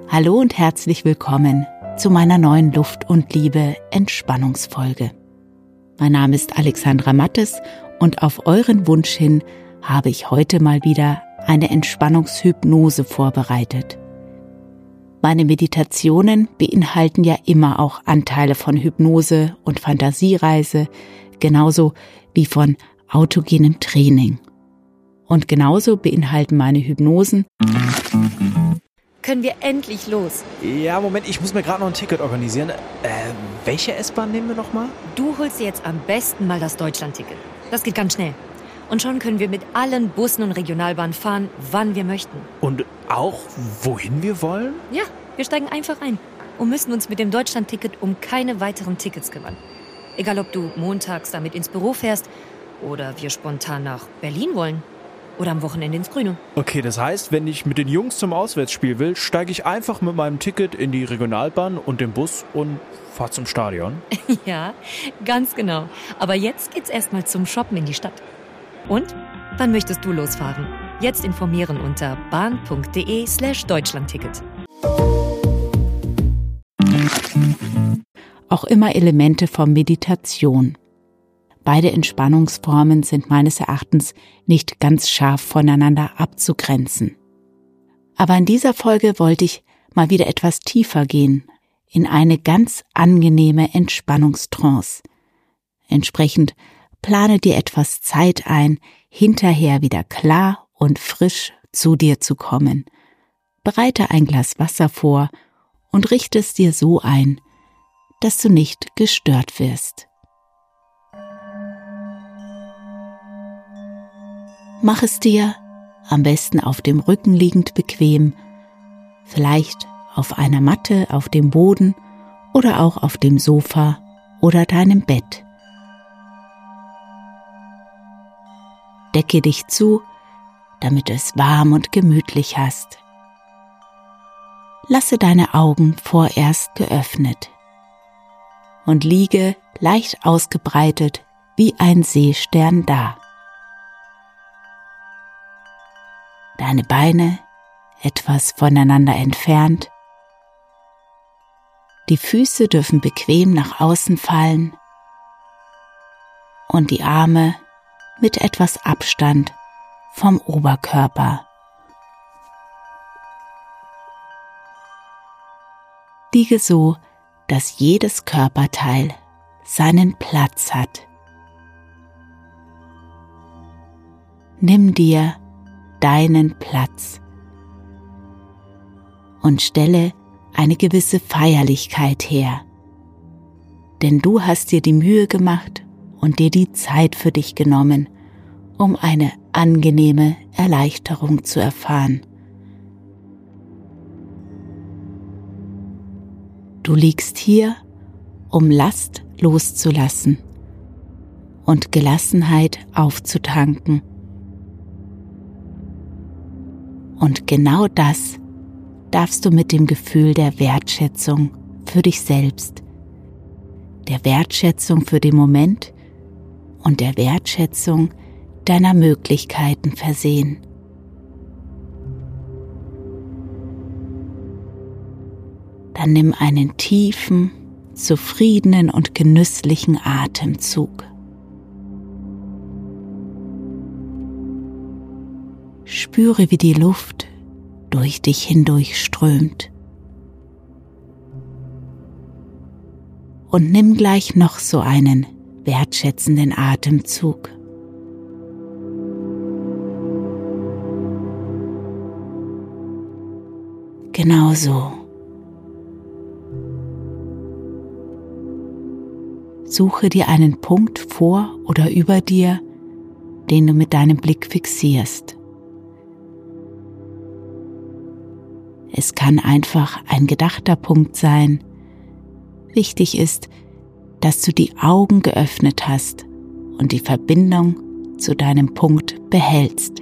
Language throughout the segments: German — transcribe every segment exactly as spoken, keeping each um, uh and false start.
Hallo und herzlich willkommen zu meiner neuen Luft und Liebe Entspannungsfolge. Mein Name ist Alexandra Mattes und auf euren Wunsch hin habe ich heute mal wieder eine Entspannungshypnose vorbereitet. Meine Meditationen beinhalten ja immer auch Anteile von Hypnose und Fantasiereise, genauso wie von autogenem Training. Und genauso beinhalten meine Hypnosen. Können wir endlich los? Ja, Moment, ich muss mir gerade noch ein Ticket organisieren. Äh, welche S-Bahn nehmen wir nochmal? Du holst dir jetzt am besten mal das Deutschland-Ticket. Das geht ganz schnell. Und schon können wir mit allen Bussen und Regionalbahnen fahren, wann wir möchten. Und auch, wohin wir wollen? Ja, wir steigen einfach ein und müssen uns mit dem Deutschland-Ticket um keine weiteren Tickets kümmern. Egal, ob du montags damit ins Büro fährst oder wir spontan nach Berlin wollen. Oder am Wochenende ins Grüne. Okay, das heißt, wenn ich mit den Jungs zum Auswärtsspiel will, steige ich einfach mit meinem Ticket in die Regionalbahn und den Bus und fahre zum Stadion. Ja, ganz genau. Aber jetzt geht's erstmal zum Shoppen in die Stadt. Und? Wann möchtest du losfahren? Jetzt informieren unter bahn.de slash Deutschlandticket. Auch immer Elemente von Meditation. Beide Entspannungsformen sind meines Erachtens nicht ganz scharf voneinander abzugrenzen. Aber in dieser Folge wollte ich mal wieder etwas tiefer gehen, in eine ganz angenehme Entspannungstrance. Entsprechend plane dir etwas Zeit ein, hinterher wieder klar und frisch zu dir zu kommen. Bereite ein Glas Wasser vor und richte es dir so ein, dass du nicht gestört wirst. Mach es dir, am besten auf dem Rücken liegend bequem, vielleicht auf einer Matte auf dem Boden oder auch auf dem Sofa oder deinem Bett. Decke dich zu, damit du es warm und gemütlich hast. Lasse deine Augen vorerst geöffnet und liege leicht ausgebreitet wie ein Seestern da. Deine Beine etwas voneinander entfernt. Die Füße dürfen bequem nach außen fallen und die Arme mit etwas Abstand vom Oberkörper. Liege so, dass jedes Körperteil seinen Platz hat. Nimm dir deinen Platz und stelle eine gewisse Feierlichkeit her, denn du hast dir die Mühe gemacht und dir die Zeit für dich genommen, um eine angenehme Erleichterung zu erfahren. Du liegst hier, um Last loszulassen und Gelassenheit aufzutanken. Und genau das darfst du mit dem Gefühl der Wertschätzung für dich selbst, der Wertschätzung für den Moment und der Wertschätzung deiner Möglichkeiten versehen. Dann nimm einen tiefen, zufriedenen und genüsslichen Atemzug. Spüre, wie die Luft durch dich hindurch strömt. Und nimm gleich noch so einen wertschätzenden Atemzug. Genau so. Suche dir einen Punkt vor oder über dir, den du mit deinem Blick fixierst. Es kann einfach ein gedachter Punkt sein. Wichtig ist, dass du die Augen geöffnet hast und die Verbindung zu deinem Punkt behältst.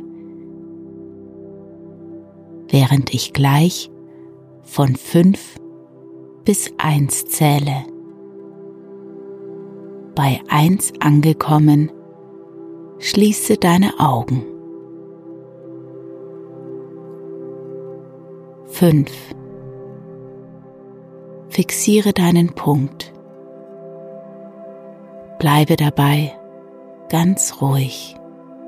Während ich gleich von fünf bis eins zähle. Bei eins angekommen, schließe deine Augen. Fünf, Fixiere deinen Punkt. Bleibe dabei ganz ruhig.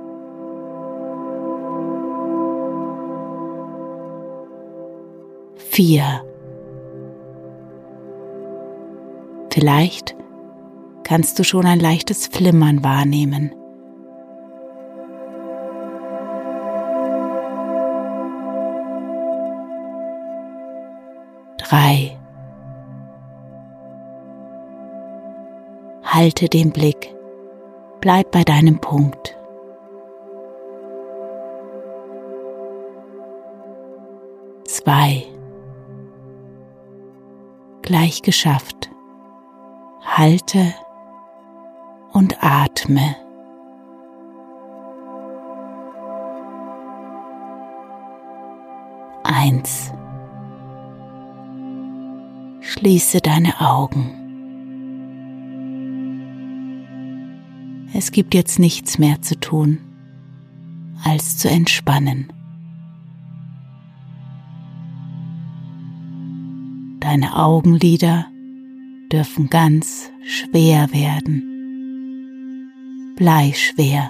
Vier. Vielleicht kannst du schon ein leichtes Flimmern wahrnehmen. Drei. Halte den Blick, bleib bei deinem Punkt. Zwei. Gleich geschafft. Halte und atme. Eins. Schließe deine Augen. Es gibt jetzt nichts mehr zu tun, als zu entspannen. Deine Augenlider dürfen ganz schwer werden, bleischwer,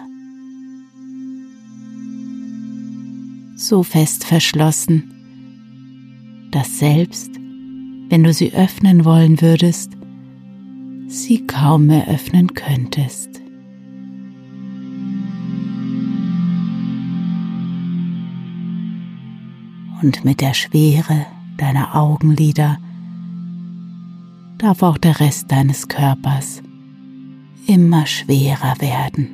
so fest verschlossen, dass selbst wenn du sie öffnen wollen würdest, sie kaum mehr öffnen könntest. Und mit der Schwere deiner Augenlider darf auch der Rest deines Körpers immer schwerer werden,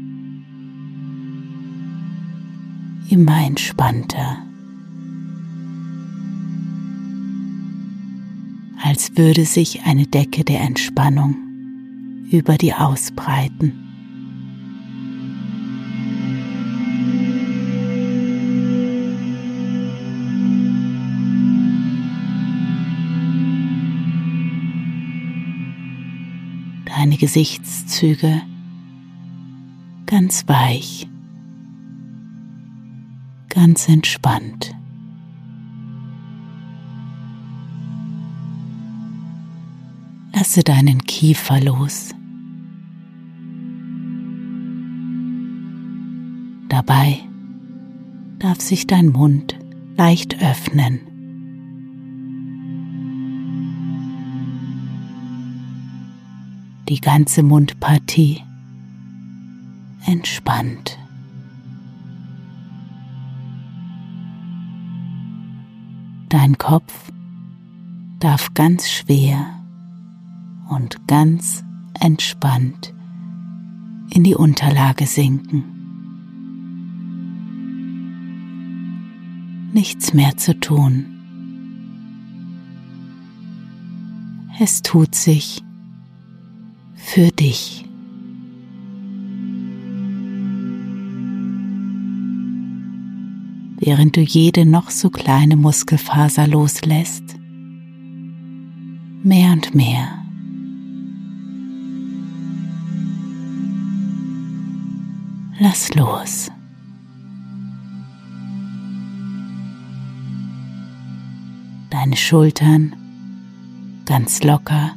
immer entspannter, als würde sich eine Decke der Entspannung über dir ausbreiten. Deine Gesichtszüge ganz weich, ganz entspannt. Lasse deinen Kiefer los. Dabei darf sich dein Mund leicht öffnen. Die ganze Mundpartie entspannt. Dein Kopf darf ganz schwer und ganz entspannt in die Unterlage sinken. Nichts mehr zu tun. Es tut sich für dich. Während du jede noch so kleine Muskelfaser loslässt, mehr und mehr. Lass los. Deine Schultern ganz locker,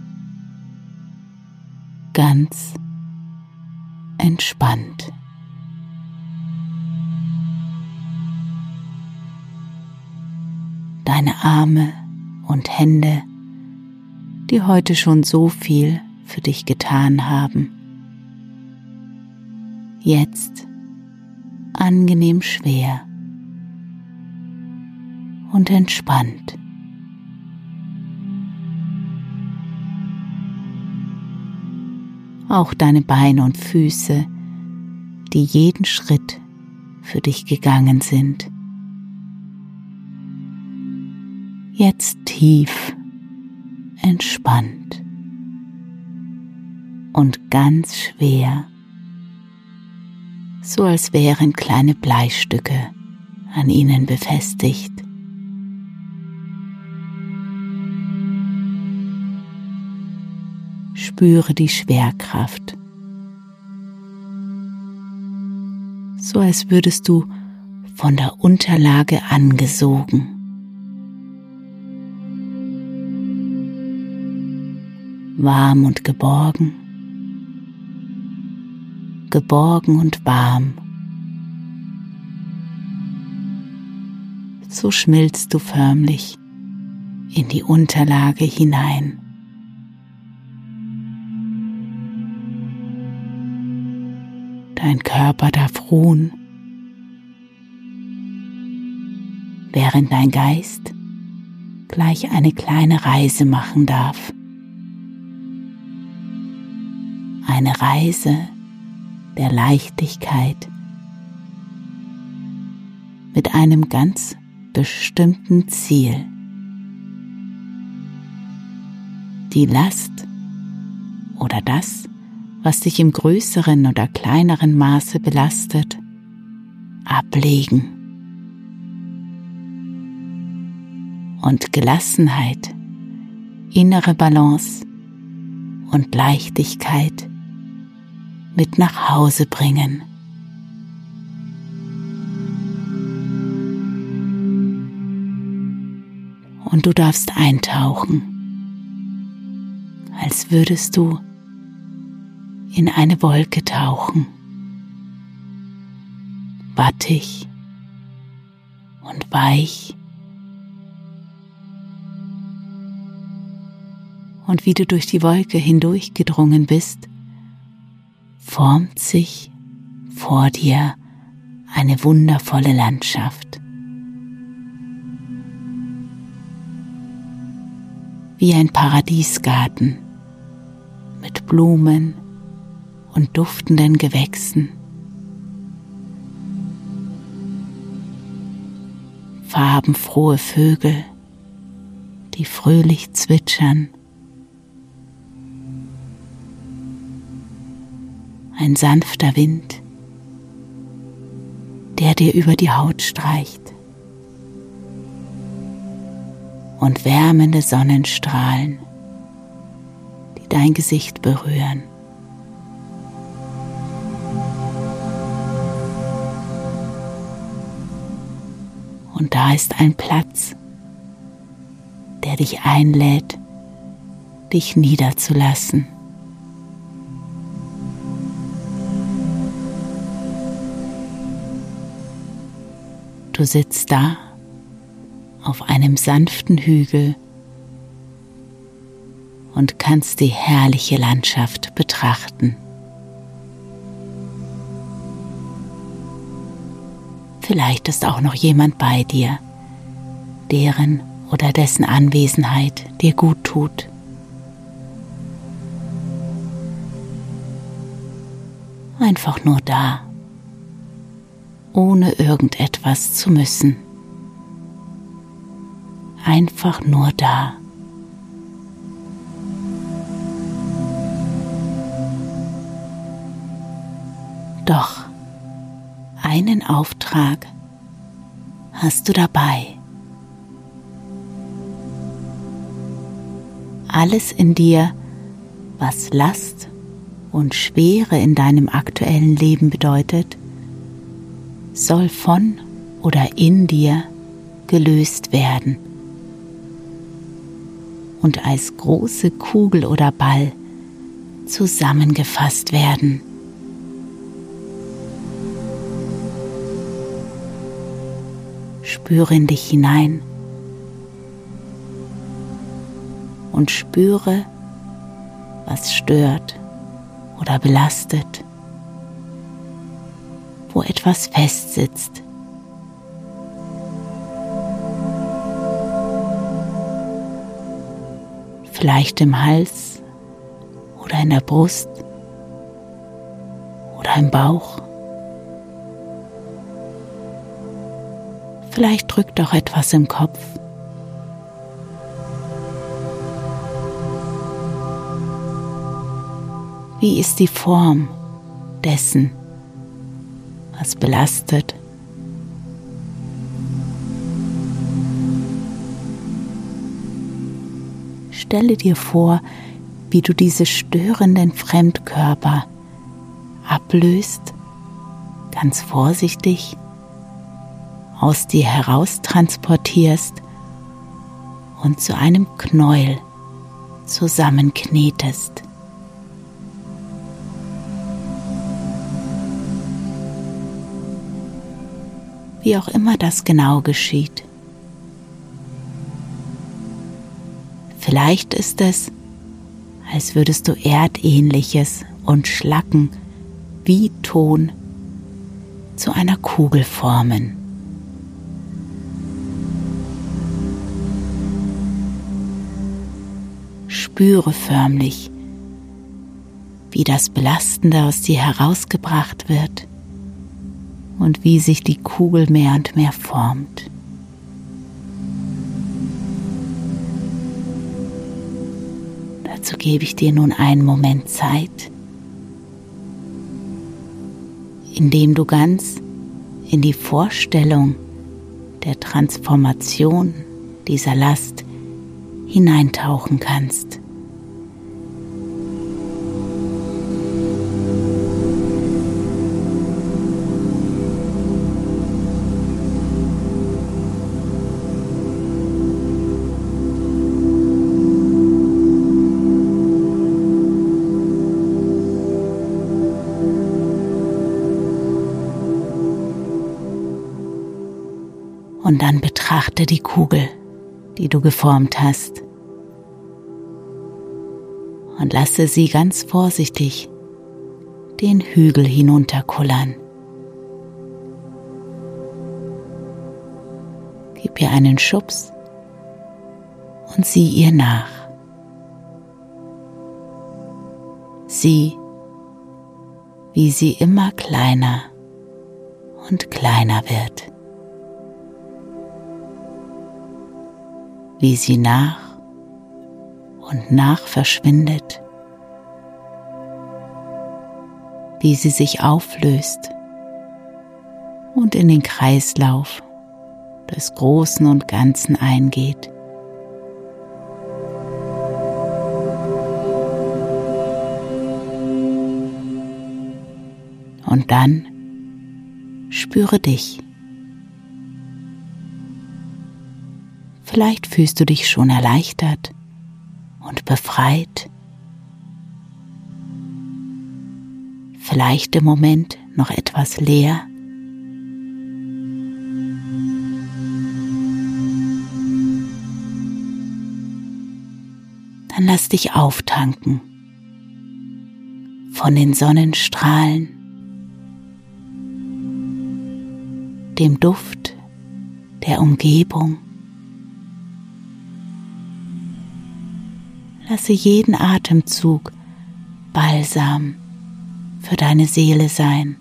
ganz entspannt. Deine Arme und Hände, die heute schon so viel für dich getan haben, jetzt angenehm schwer und entspannt. Auch deine Beine und Füße, die jeden Schritt für dich gegangen sind, jetzt tief entspannt und ganz schwer, so als wären kleine Bleistücke an ihnen befestigt. Spüre die Schwerkraft, so als würdest du von der Unterlage angesogen. warm und geborgen, geborgen und warm. So schmilzt du förmlich in die Unterlage hinein. Dein Körper darf ruhen, während dein Geist gleich eine kleine Reise machen darf. Eine Reise der Leichtigkeit mit einem ganz bestimmten Ziel. Die Last oder das, was dich im größeren oder kleineren Maße belastet, ablegen. Und Gelassenheit, innere Balance und Leichtigkeit mit nach Hause bringen. Und du darfst eintauchen, als würdest du in eine Wolke tauchen, wattig und weich. Und wie du durch die Wolke hindurchgedrungen bist, formt sich vor dir eine wundervolle Landschaft. Wie ein Paradiesgarten mit Blumen und duftenden Gewächsen, farbenfrohe Vögel, die fröhlich zwitschern, ein sanfter Wind, der dir über die Haut streicht, und wärmende Sonnenstrahlen, die dein Gesicht berühren. Und da ist ein Platz, der dich einlädt, dich niederzulassen. Du sitzt da auf einem sanften Hügel und kannst die herrliche Landschaft betrachten. Vielleicht ist auch noch jemand bei dir, deren oder dessen Anwesenheit dir gut tut. Einfach nur da, ohne irgendetwas zu müssen. Einfach nur da. Doch einen Auftrag hast du dabei. Alles in dir, was Last und Schwere in deinem aktuellen Leben bedeutet, soll von oder in dir gelöst werden und als große Kugel oder Ball zusammengefasst werden. Spüre in dich hinein und spüre, was stört oder belastet, wo etwas festsitzt. Vielleicht im Hals oder in der Brust oder im Bauch. Vielleicht drückt auch etwas im Kopf. Wie ist die Form dessen, was belastet? Stelle dir vor, wie du diese störenden Fremdkörper ablöst, ganz vorsichtig aus dir heraus transportierst und zu einem Knäuel zusammenknetest. Wie auch immer das genau geschieht. Vielleicht ist es, als würdest du Erdähnliches und Schlacken wie Ton zu einer Kugel formen. Spüre förmlich, wie das Belastende aus dir herausgebracht wird und wie sich die Kugel mehr und mehr formt. Dazu gebe ich dir nun einen Moment Zeit, in dem du ganz in die Vorstellung der Transformation dieser Last hineintauchen kannst. Und dann betrachte die Kugel, die du geformt hast, und lasse sie ganz vorsichtig den Hügel hinunterkullern. Gib ihr einen Schubs und sieh ihr nach. Sieh, wie sie immer kleiner und kleiner wird. Wie sie nach und nach verschwindet, wie sie sich auflöst und in den Kreislauf des Großen und Ganzen eingeht. Und dann spüre dich. Vielleicht fühlst du dich schon erleichtert und befreit. Vielleicht im Moment noch etwas leer. Dann lass dich auftanken von den Sonnenstrahlen, dem Duft der Umgebung. Lasse jeden Atemzug Balsam für deine Seele sein.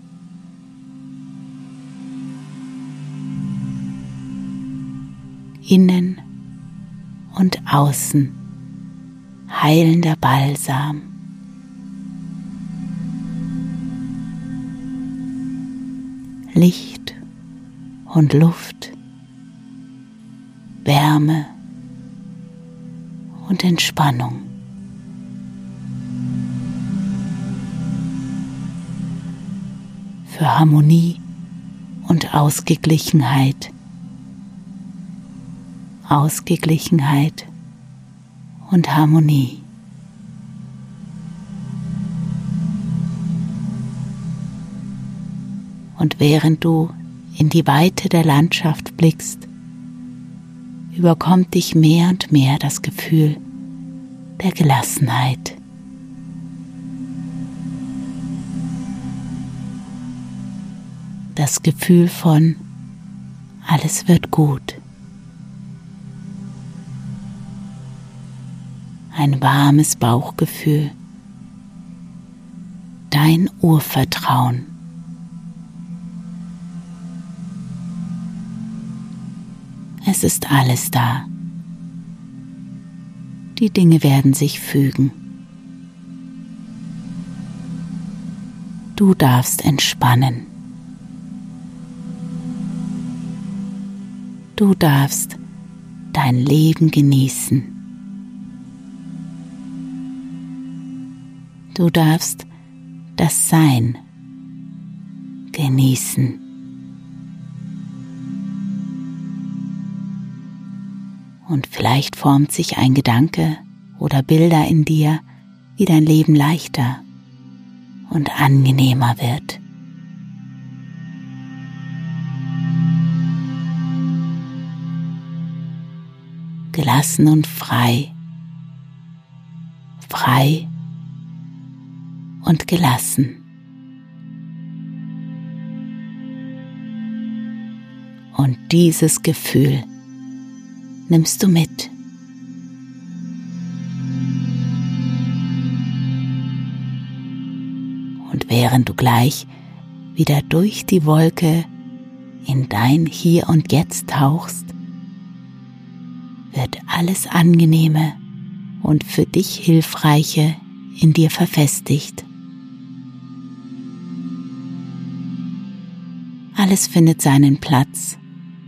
Innen und außen heilender Balsam. Licht und Luft, Wärme und Entspannung. Für Harmonie und Ausgeglichenheit. Ausgeglichenheit und Harmonie. Und während du in die Weite der Landschaft blickst, überkommt dich mehr und mehr das Gefühl der Gelassenheit. Das Gefühl von alles wird gut. Ein warmes Bauchgefühl. Dein Urvertrauen. Es ist alles da. Die Dinge werden sich fügen. Du darfst entspannen. Du darfst dein Leben genießen. Du darfst das Sein genießen. Und vielleicht formt sich ein Gedanke oder Bilder in dir, wie dein Leben leichter und angenehmer wird. Gelassen und frei, frei und gelassen. Und dieses Gefühl nimmst du mit. Und während du gleich wieder durch die Wolke in dein Hier und Jetzt tauchst, wird alles Angenehme und für dich Hilfreiche in dir verfestigt. Alles findet seinen Platz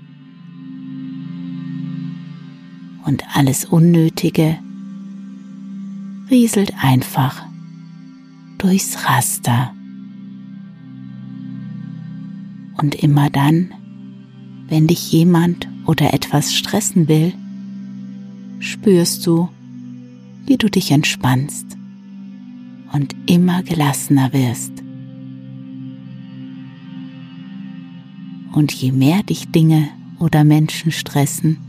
und alles Unnötige rieselt einfach durchs Raster. Und immer dann, wenn dich jemand oder etwas stressen will, spürst du, wie du dich entspannst und immer gelassener wirst. Und je mehr dich Dinge oder Menschen stressen,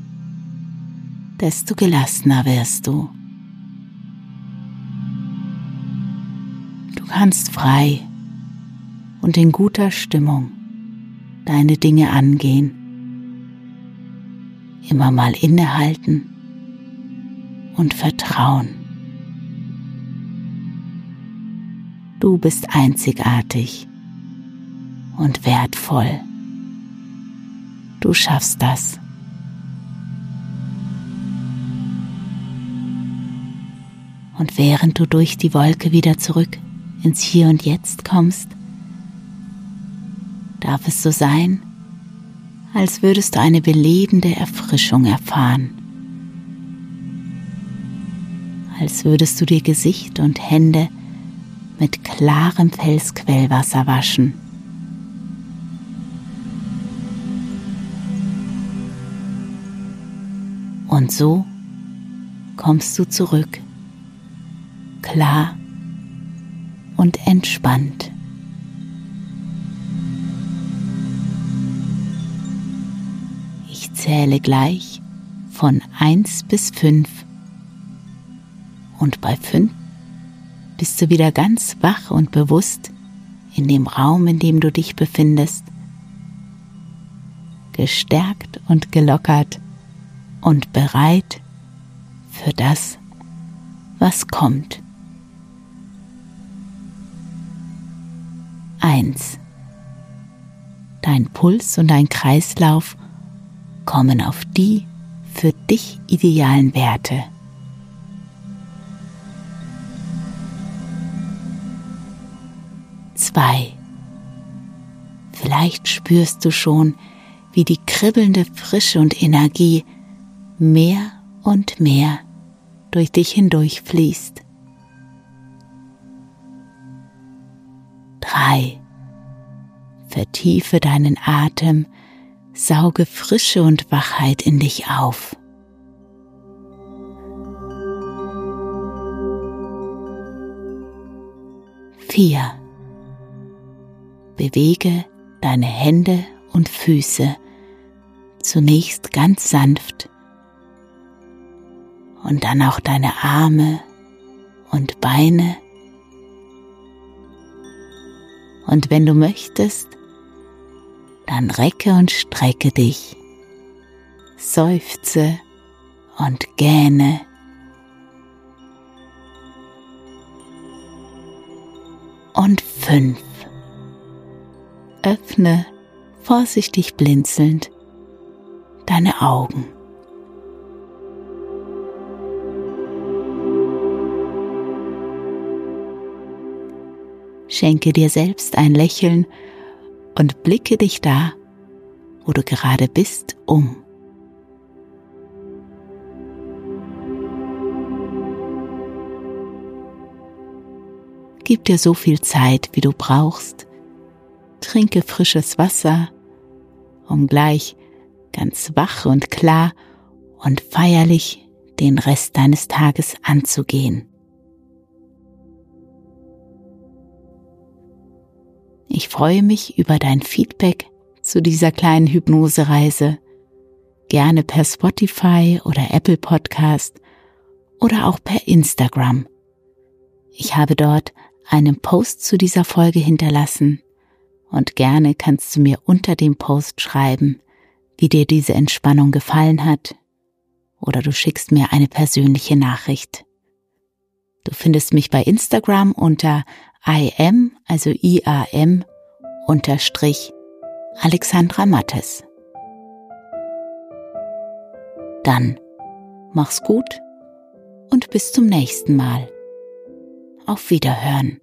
desto gelassener wirst du. Du kannst frei und in guter Stimmung deine Dinge angehen, immer mal innehalten und vertrauen. Du bist einzigartig und wertvoll. Du schaffst das. Und während du durch die Wolke wieder zurück ins Hier und Jetzt kommst, darf es so sein, als würdest du eine belebende Erfrischung erfahren. Als würdest du dir Gesicht und Hände mit klarem Felsquellwasser waschen. Und so kommst du zurück, klar und entspannt. Ich zähle gleich von eins bis fünf und bei fünf bist du wieder ganz wach und bewusst in dem Raum, in dem du dich befindest, gestärkt und gelockert und bereit für das, was kommt. Eins. Dein Puls und dein Kreislauf kommen auf die für dich idealen Werte. Zwei. Vielleicht spürst du schon, wie die kribbelnde Frische und Energie mehr und mehr durch dich hindurch fließt. Drei. Vertiefe deinen Atem, sauge Frische und Wachheit in dich auf. Vier. Bewege deine Hände und Füße zunächst ganz sanft und dann auch deine Arme und Beine. Und wenn du möchtest, dann recke und strecke dich, seufze und gähne. Und fünf. Öffne, vorsichtig blinzelnd, deine Augen. Schenke dir selbst ein Lächeln und blicke dich da, wo du gerade bist, um. Gib dir so viel Zeit, wie du brauchst. Trinke frisches Wasser, um gleich ganz wach und klar und feierlich den Rest deines Tages anzugehen. Ich freue mich über dein Feedback zu dieser kleinen Hypnosereise, gerne per Spotify oder Apple Podcast oder auch per Instagram. Ich habe dort einen Post zu dieser Folge hinterlassen und gerne kannst du mir unter dem Post schreiben, wie dir diese Entspannung gefallen hat, oder du schickst mir eine persönliche Nachricht. Du findest mich bei Instagram unter im, also iam, unterstrich Alexandra Mattes. Dann mach's gut und bis zum nächsten Mal. Auf Wiederhören.